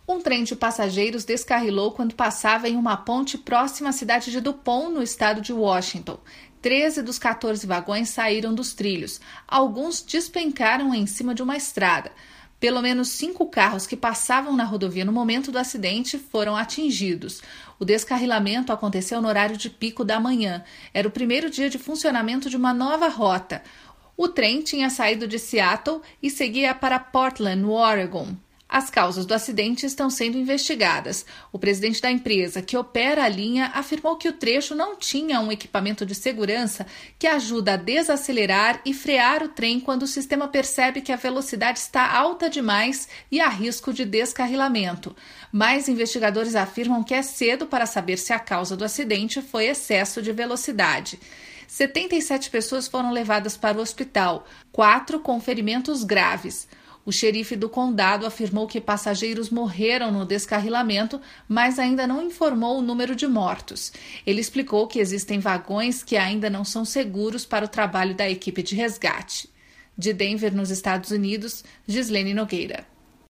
Um trem de passageiros descarrilou quando passava em uma ponte próxima à cidade de DuPont, no estado de Washington. 13 dos 14 vagões saíram dos trilhos. Alguns despencaram em cima de uma estrada. Pelo menos 5 carros que passavam na rodovia no momento do acidente foram atingidos. O descarrilamento aconteceu no horário de pico da manhã. Era o primeiro dia de funcionamento de uma nova rota. O trem tinha saído de Seattle e seguia para Portland, no Oregon. As causas do acidente estão sendo investigadas. O presidente da empresa que opera a linha afirmou que o trecho não tinha um equipamento de segurança que ajuda a desacelerar e frear o trem quando o sistema percebe que a velocidade está alta demais e há risco de descarrilamento. Mas investigadores afirmam que é cedo para saber se a causa do acidente foi excesso de velocidade. 77 pessoas foram levadas para o hospital, 4 com ferimentos graves. O xerife do condado afirmou que passageiros morreram no descarrilamento, mas ainda não informou o número de mortos. Ele explicou que existem vagões que ainda não são seguros para o trabalho da equipe de resgate. De Denver, nos Estados Unidos, Gislene Nogueira.